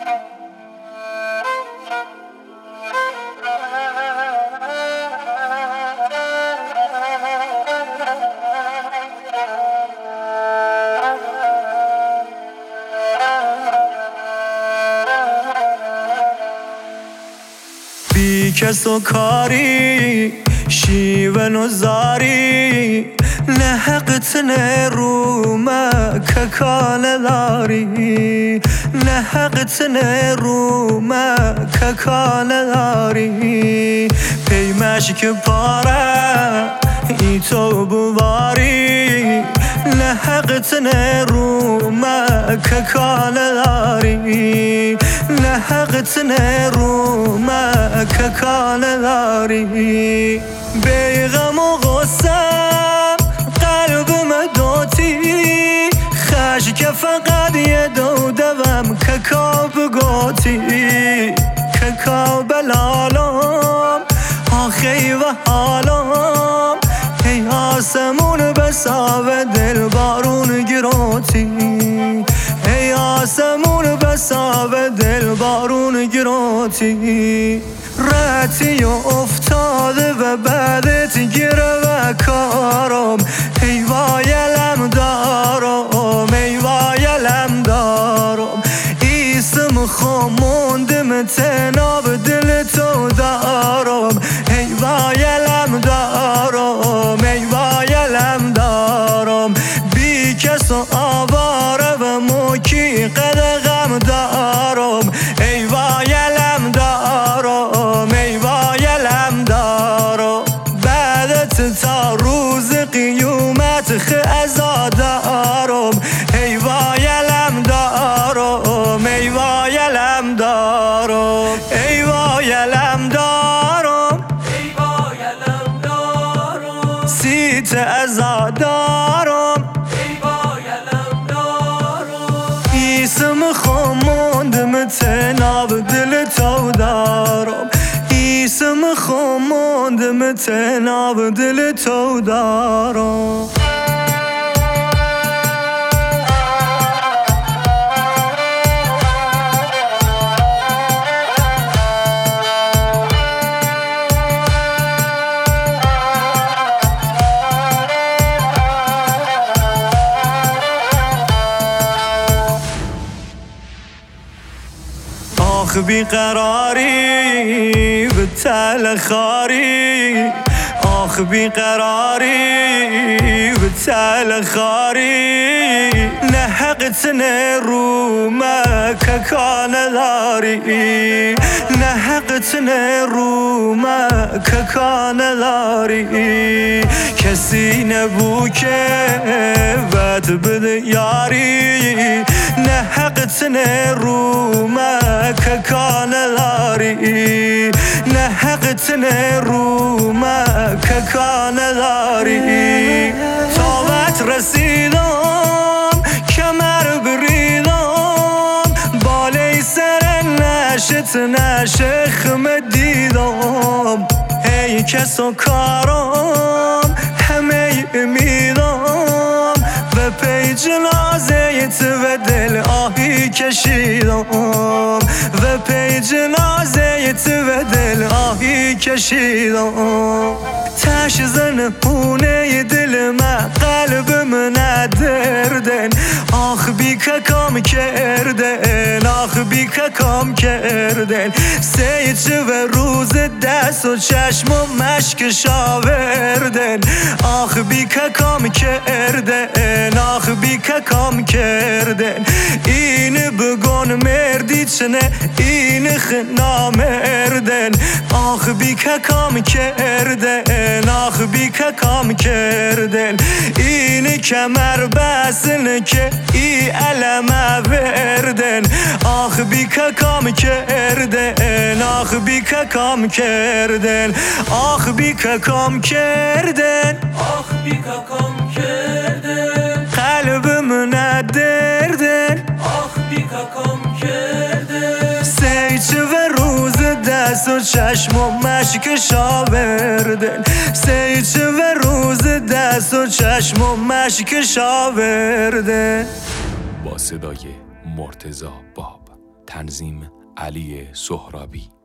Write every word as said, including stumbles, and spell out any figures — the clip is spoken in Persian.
بی کس و کاری شیون و زاری نه حقت نه رومه که کانه داری نه حقت نه رومه که کانه داری پیمش که پاره ای تو بواری نه حقت نه رومه که کانه داری نه حقت نه رومه که کانه داری بیغم و غصم قلبم دوتی خش که فقط یه دو دوم که کاب گوتی که کاب لالم آخی و حالم ای آسمون بساوه دل بارون گروتی ای آسمون بساوه دل بارون گروتی رتی و افتاده و بعدت گیره و کارم ای وایلم دارم ای وایلم دارم ایسم خموندم تناب دل تو دارم ای وایلم دارم ای وایلم دارم بی کس و آواره و موکی قدغم دارم ای وایلم دارم ای وایلم دارم بعدت تا روز قیومت خزا دارم ای وایلم دارم ای وایلم دارم ای وایلم دارم ای وایلم دارم سیت ازا دارم ای وایلم دارم ایسم خموندم تناب دل تو دارم ایسم خموندم تناب دل تو دارم آخ بیقراری به تل خاری آخ بیقراری به تل خاری نه حقت نه رومه که کانه داری نه حقت نه رومه که کانه داری کسی نبو که بد بده یاری نه حقت نه رومه که کانه داری نه حقت نه رومه که کانه داری تابت رسیدم کمر بریدم بالای سر نشت نشخم دیدم ای کس و کارم همه امیدم و پی جنازه تو و دل آهی کشیدم و پی جنازه تو و دل آهی کشیدم تش زن پونه دل من قلبم ندردن آخ بی که کام کردن آخ بی که کام کردن سیچه و روز دست و چشم و مشک شاوردن آخ بی که کام کردن آخ بی که کام کردن این بگون مردی چنه این خنا مردن آخ بی که کام کردن آخ بی که کام کردن این کمر بسن که ای علمه وردن آخ بی که کام کردن آخ بی که کام کردن آخ بی که کام کردن آخ بی که کام کردن قلبم ندردن آخ بی که کام کردن سیچه و روز دست و چشم و مشک شاوردن سیچه و روز دست و چشم و مشک شاوردن با صدای مرتضی باب تنظیم علی سهرابی.